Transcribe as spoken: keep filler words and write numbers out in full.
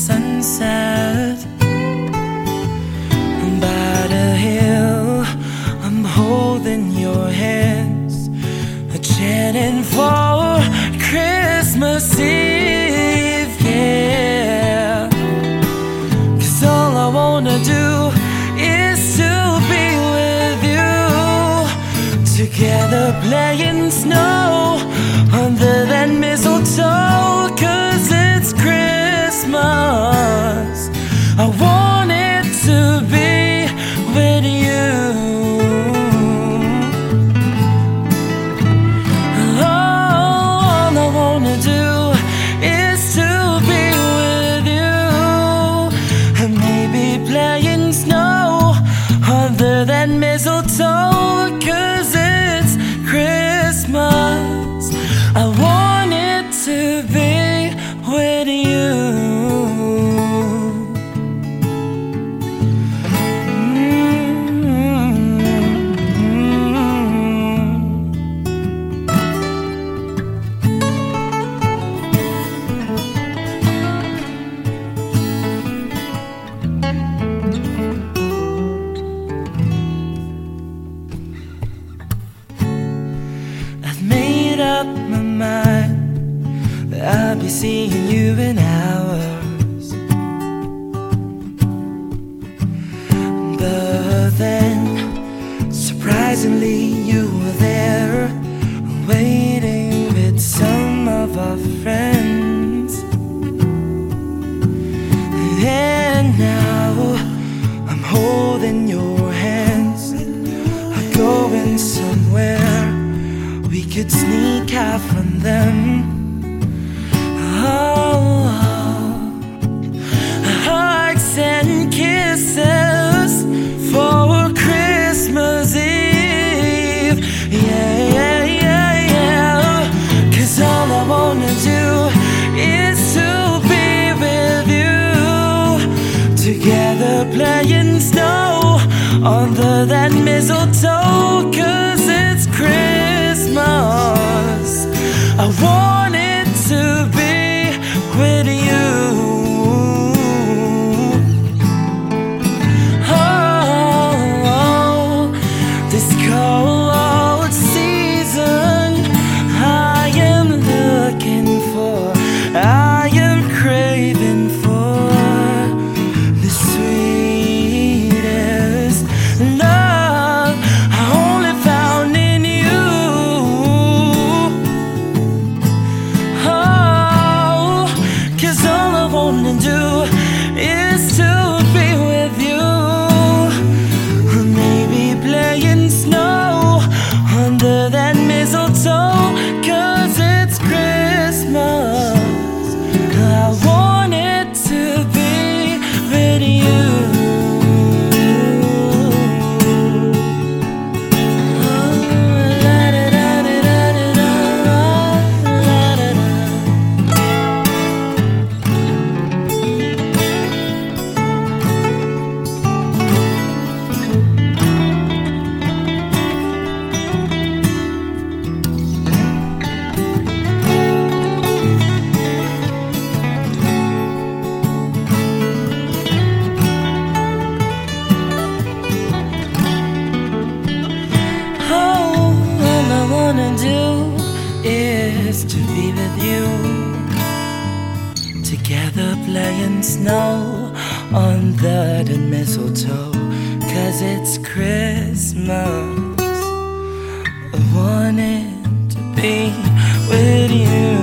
sunset. By the hill, I'm holding your hands, chanting for Christmas Eve, yeah. 'Cause all I wanna do is to be with you, together playing snow under that mistletoe. 'Cause it's Christmas, I want it to be with you. All I wanna do is to be with you, and maybe playing snow under that mistletoe. 'Cause it's Christmas, I want it to be with you. Made up my mind that I'll be seeing you in hours, but then surprisingly you were there, waiting with some of our friends. And now I'm holding your hands, going somewhere we could sneak out from them. Oh, hugs and kisses for Christmas Eve. Yeah, yeah, yeah, yeah. 'Cause all I wanna do is to be with you, together playing snow under that mistletoe. 'Cause it's Christmas, I want it to be with you. Oh, this cold season I am looking for, I am craving for the sweetest love I only found in you. Oh, 'cause all I wanna do is to be with you, maybe playing snow under that mistletoe. 'Cause it's Christmas, I want it to be with you. Do is to be with you, together playing snow under the mistletoe. 'Cause it's Christmas, I want it to be with you.